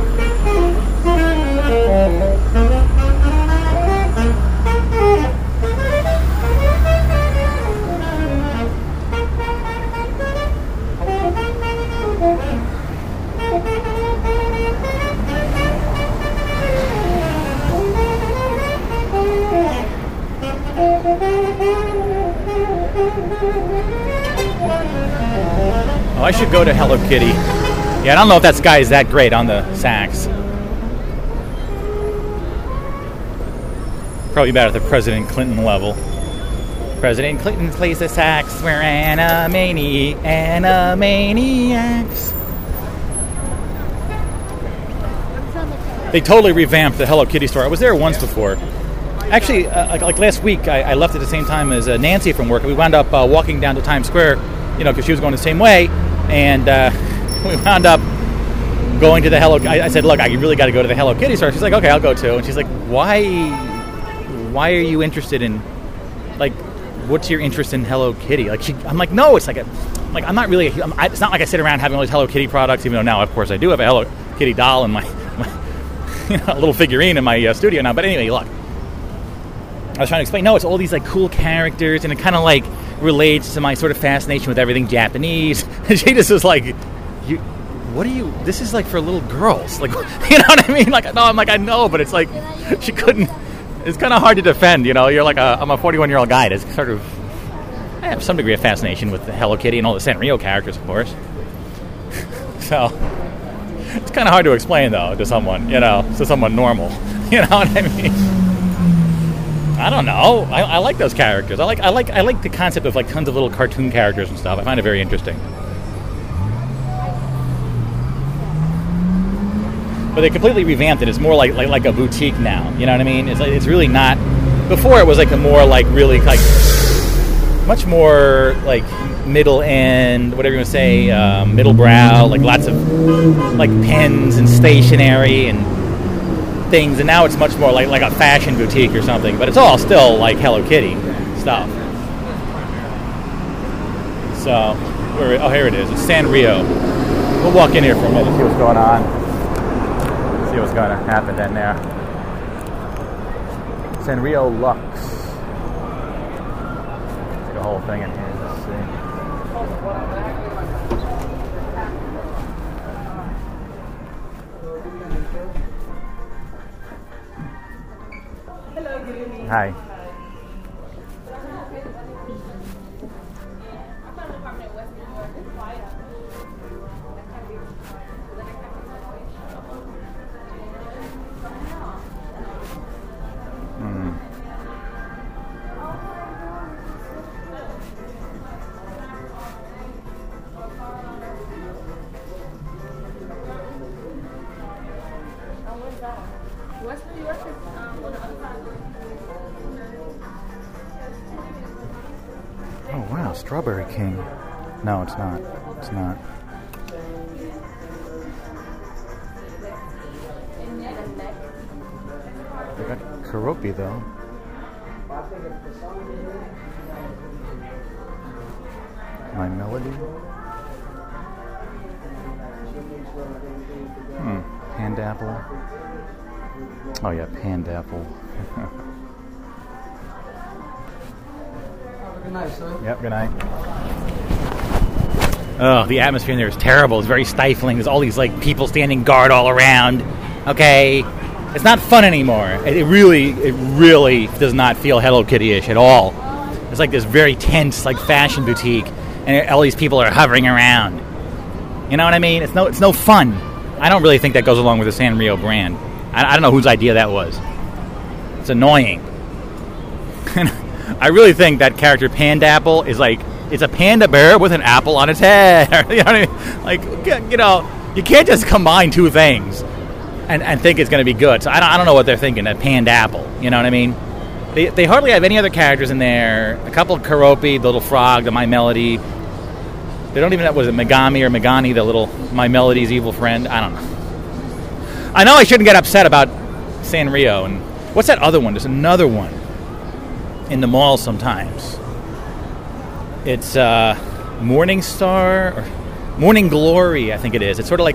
Oh, I should go to Hello Kitty. Yeah, I don't know if that guy is that great on the sax. Probably about at the President Clinton level. President Clinton plays the sax. We're animaniacs. They totally revamped the Hello Kitty store. I was there once before. Actually, like last week, I left at the same time as Nancy from work. We wound up walking down to Times Square, you know, because she was going the same way. And we wound up going to the I said, look, I really got to go to the Hello Kitty store. She's like, okay, I'll go too. And she's like, why are you interested in, like, what's your interest in Hello Kitty? Like, I'm like, no, it's like I'm not really, it's not like I sit around having all these Hello Kitty products, even though now, of course, I do have a Hello Kitty doll and my little figurine in my studio now. But anyway, look, I was trying to explain, no, it's all these, like, cool characters, and it kind of, like, relates to my sort of fascination with everything Japanese. And she just was like, this is, like, for little girls. Like, you know what I mean? Like, no, I'm like, I know, but it's like, she couldn't, it's kind of hard to defend, you know? You're like, I'm a 41-year-old guy. It's sort of, I have some degree of fascination with the Hello Kitty and all the Sanrio characters, of course. So, it's kind of hard to explain, though, to someone, you know, to someone normal. You know what I mean? I don't know. I like those characters. I like the concept of, like, tons of little cartoon characters and stuff. I find it very interesting. But they completely revamped it. It's more like a boutique now. You know what I mean? It's really not. Before it was like a more like really like much more like middle end, whatever you want to say, middle brow, like lots of like pens and stationery and things. And now it's much more like a fashion boutique or something. But it's all still like Hello Kitty stuff. So, here it is. It's Sanrio. We'll walk in here for a minute, see what's going on. See what's going to happen then there. Sanrio Lux. Take the whole thing in here. Let's see. Hello, good evening. Hi. Oh wow, Strawberry King. No, it's not. It's not. I got Karopi though. My Melody. Pandapple. Oh yeah, Pandapple. Good night, sir. Yep, good night. Oh, the atmosphere in there is terrible. It's very stifling. There's all these like people standing guard all around. Okay, it's not fun anymore. It really does not feel Hello Kitty-ish at all. It's like this very tense, like fashion boutique, and all these people are hovering around. You know what I mean? It's no fun. I don't really think that goes along with the Sanrio brand. I don't know whose idea that was. It's annoying. I really think that character Pandapple is like, it's a panda bear with an apple on its head. You know what I mean? Like, you know, you can't just combine two things and think it's going to be good. So I don't know what they're thinking, a Pandapple. You know what I mean? They hardly have any other characters in there. A couple of Karopi, the little frog, the My Melody. They don't even know, was it Megami or Megani, the little My Melody's evil friend? I don't know. I know I shouldn't get upset about Sanrio. And what's that other one? There's another one in the mall sometimes. It's Morning Star or Morning Glory, I think it is. It's sort of like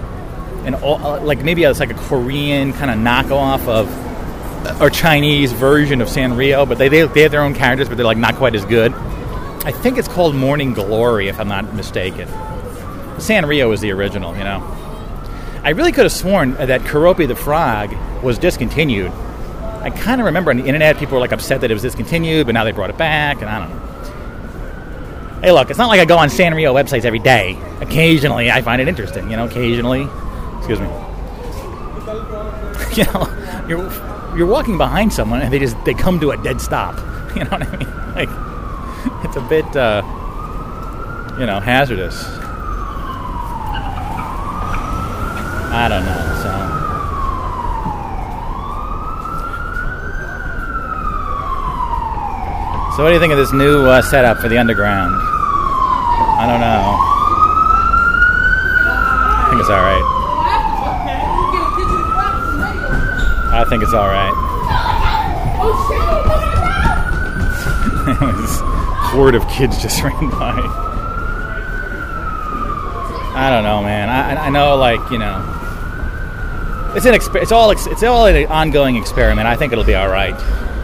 it's like a Korean kind of knockoff of or Chinese version of Sanrio, but they have their own characters, but they're like not quite as good. I think it's called Morning Glory, if I'm not mistaken. Sanrio is the original, you know. I really could have sworn that Karopi the Frog was discontinued. I kind of remember on the internet people were like upset that it was discontinued, but now they brought it back, and I don't know. Hey, look, it's not like I go on Sanrio websites every day. Occasionally, I find it interesting, you know, occasionally. Excuse me. You know, you're walking behind someone, and they come to a dead stop. You know what I mean? Like, it's a bit, you know, hazardous. I don't know, so. So what do you think of this new setup for the underground? I don't know. I think it's all right. I think it's all right. This horde of kids just ran by. I don't know, man. I know, like, you know, it's all an ongoing experiment. I think it'll be all right.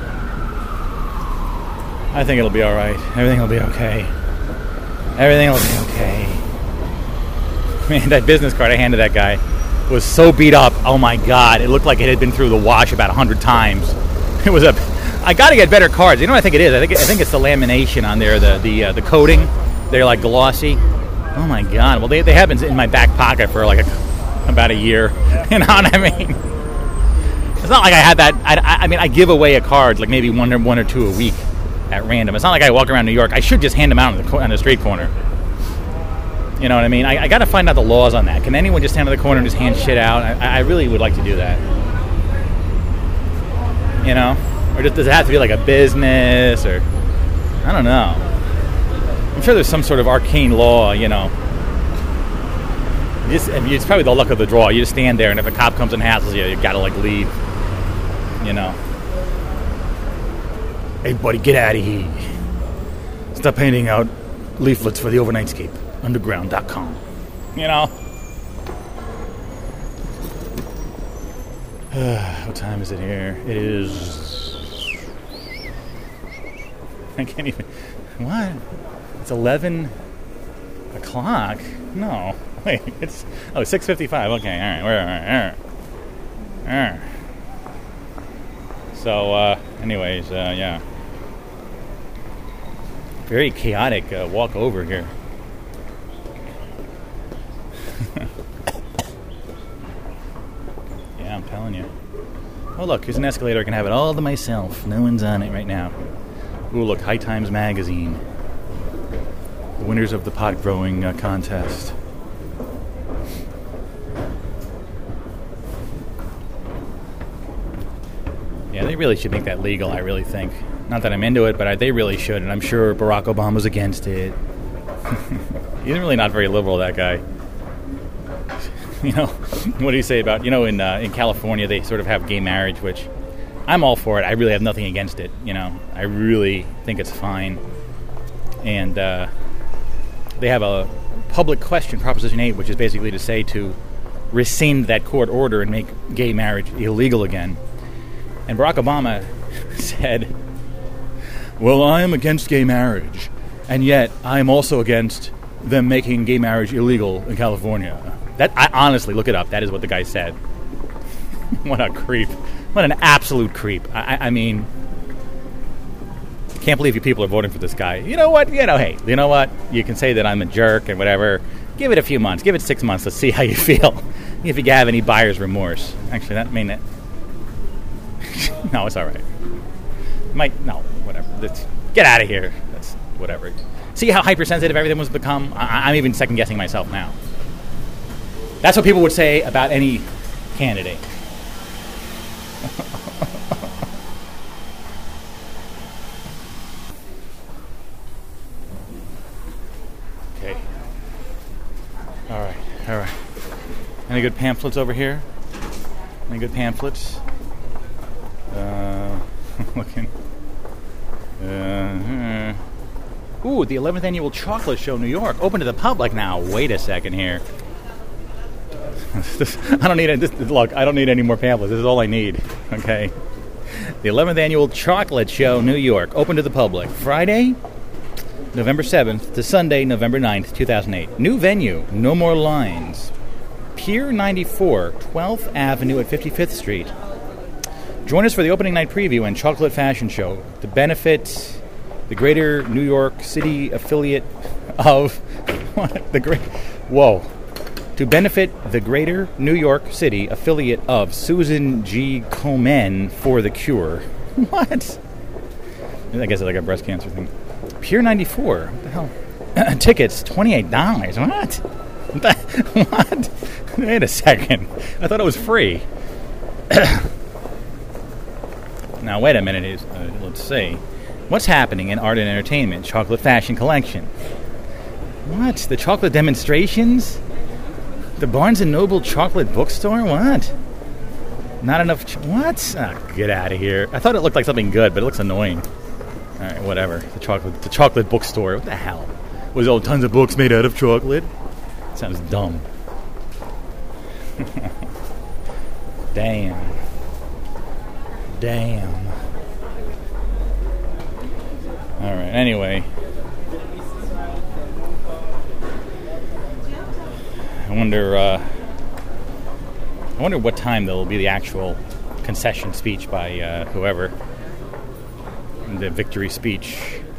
I think it'll be all right. Everything will be okay. Everything will be okay. Man, that business card I handed that guy was so beat up. Oh my God! It looked like it had been through the wash about 100 times. It was I got to get better cards. You know what I think it is? I think it's the lamination on there, the coating. They're like glossy. Oh my God! Well, they have been in my back pocket for like about a year. You know what I mean? It's not like I had that. I mean, I give away a card like maybe one or two a week at random. It's not like I walk around New York. I should just hand them out on the street corner. You know what I mean? I got to find out the laws on that. Can anyone just stand on the corner and just hand shit out? I really would like to do that. You know? Or does it have to be like a business? Or I don't know. I'm sure there's some sort of arcane law, you know. It's probably the luck of the draw. You just stand there, and if a cop comes and hassles you, you got to, like, leave. You know? Hey, buddy, get out of here. Stop handing out leaflets for the Overnightscape. Underground.com. You know? What time is it here? It is... I can't even... What? It's 11 o'clock? No. Wait, it's... Oh, 6:55. Okay, all right. All right. So, anyways, yeah. Very chaotic walk over here. Yeah, I'm telling you. Oh, look, here's an escalator. I can have it all to myself. No one's on it right now. Ooh, look, High Times Magazine. The winners of the pot growing contest. Yeah, they really should make that legal, I really think. Not that I'm into it, but they really should, and I'm sure Barack Obama's against it. He's really not very liberal, that guy. You know, what do you say about, you know, in California they sort of have gay marriage, which I'm all for it. I really have nothing against it, you know. I really think it's fine. And they have a public question, Proposition 8, which is basically to say to rescind that court order and make gay marriage illegal again. And Barack Obama said, well, I am against gay marriage, and yet I am also against them making gay marriage illegal in California. I honestly, look it up. That is what the guy said. What a creep. What an absolute creep. I mean, I can't believe you people are voting for this guy. You know what? You know, hey, you know what? You can say that I'm a jerk and whatever. Give it a few months. Give it 6 months. Let's see how you feel. If you have any buyer's remorse. Actually, that mean it. No, it's all right. No, whatever. Get out of here. That's whatever. See how hypersensitive everything was become? I'm even second-guessing myself now. That's what people would say about any candidate. Okay. All right. Any good pamphlets over here? Any good pamphlets? Looking. Ooh, the 11th Annual Chocolate Show, New York. Open to the public now. Wait a second here. I don't need any more pamphlets. This is all I need. Okay. The 11th Annual Chocolate Show, New York. Open to the public. Friday, November 7th to Sunday, November 9th, 2008. New venue. No more lines. Pier 94, 12th Avenue at 55th Street. Join us for the opening night preview and chocolate fashion show to benefit the Greater New York City affiliate of to benefit the Greater New York City affiliate of Susan G. Komen for the Cure. What? I guess it's like a breast cancer thing. Pier 94. What the hell? Tickets $28. What? Wait a second. I thought it was free. Now, wait a minute. Let's see. What's happening in art and entertainment? Chocolate fashion collection. What? The chocolate demonstrations? The Barnes & Noble chocolate bookstore? What? Not enough. What? Get out of here. I thought it looked like something good, but it looks annoying. All right, whatever. The chocolate bookstore. What the hell? Was all tons of books made out of chocolate? Sounds dumb. Damn. All right. Anyway, I wonder what time there will be the actual concession speech by whoever. The victory speech.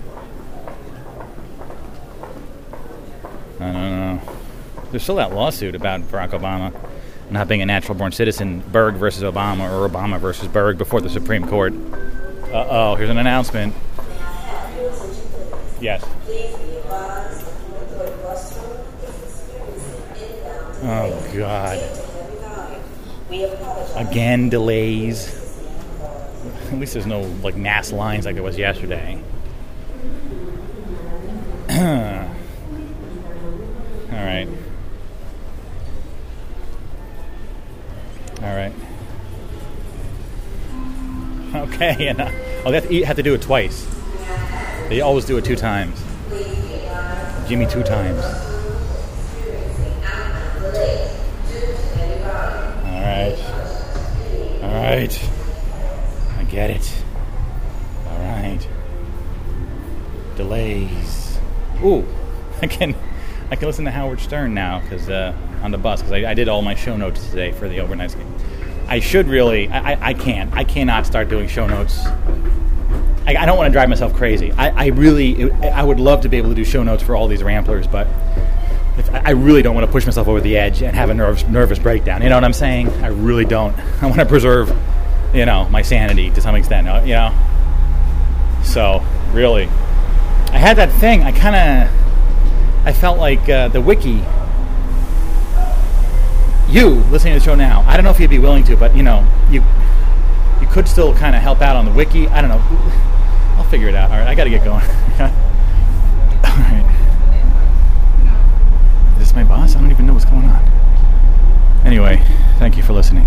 I don't know. There's still that lawsuit about Barack Obama not being a natural-born citizen, Berg versus Obama, or Obama versus Berg, before the Supreme Court. Uh-oh, here's an announcement. Yes. Oh, God. Again, delays. At least there's no, like, mass lines like there was yesterday. All right. Okay, and they have to do it twice. They always do it 2 times. Jimmy 2 times. All right. I get it. All right. Delays. Ooh, I can listen to Howard Stern now because on the bus, because I did all my show notes today for the overnight game. I should really. I can't. I cannot start doing show notes. I don't want to drive myself crazy. I would love to be able to do show notes for all these ramblers, but I really don't want to push myself over the edge and have a nervous breakdown. You know what I'm saying? I really don't. I want to preserve, my sanity to some extent. So really, I had that thing. I felt like the wiki. You listening to the show now, I don't know if you'd be willing to, but you could still kind of help out on the wiki. I don't know. I'll figure it out. All right, I got to get going. All right. Is this my boss? I don't even know what's going on. Anyway, thank you for listening.